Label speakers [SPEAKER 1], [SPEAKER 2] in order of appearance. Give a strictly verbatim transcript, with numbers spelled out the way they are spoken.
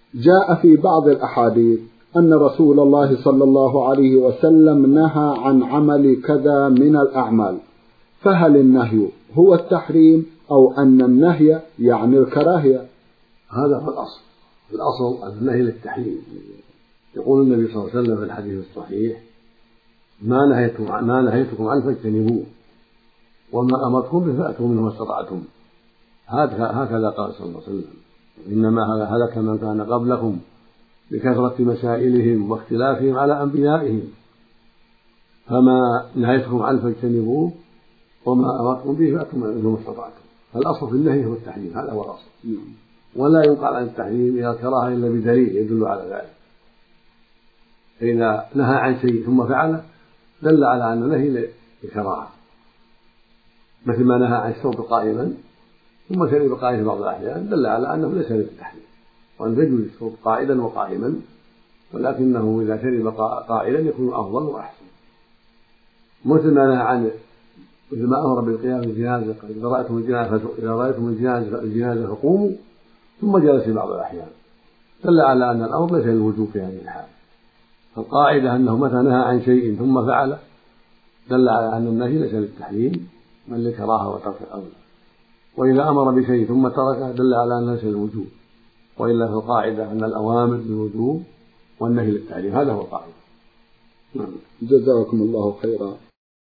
[SPEAKER 1] جاء في بعض الأحاديث أن رسول الله صلى الله عليه وسلم نهى عن عمل كذا من الأعمال، فهل النهي هو التحريم أو أن النهي يعني الكراهية؟
[SPEAKER 2] هذا هو الأصل، الأصل أن النهي للتحريم. يقول النبي صلى الله عليه وسلم في الحديث الصحيح: ما نهيتكم ما نهيتكم عنه فاجتنبوه وما أمرتكم به فأتوا منه ما استطعتم. هكذا قال صلى الله عليه وسلم: إنما هلك من كان قبلكم بكثرة مسائلهم واختلافهم على أنبيائهم، فما نهيتكم عنه فاجتنبوه وما أمرتكم به فأتوا منه ما استطعتم. فالأصل في النهي هو التحريم، هذا هو الأصل، ولا ينقل عن التحريم إلى الكراهة إلا بدليل يدل على ذلك. فإذا نهى عن شيء ثم فعله دل على أن النهي للكراهة، مثل ما نهى عن الشرب قائما ثم شرب قائما في بعض الأحيان دل على أنه ليس للتحريم، وأن يجوز الشرب قائدا وقائما، ولكنه إذا شرب قائلا يكون أفضل وأحسن. مثل ما نهى عن مثل ما أمر بالقيام بالجنازة: إذا رأيتم الجنازة إذا رأيتم الجنازة فقوموا، ثم جلس في بعض الأحيان، دل على أن الأمر ليس للوجوب في هذه الحال. فالقاعدة أنه متى نهى عن شيء ثم فعله دل على أن النهي ليس للتحريم بل للكراهة وترك الأولى، وإذا أمر بشيء ثم تركه دل على أنه ليس للوجوب، وإلا فالقاعدة أن الأوامر للوجوب والنهي للتحريم، هذا هو القاعدة.
[SPEAKER 1] جزاكم الله خيرا.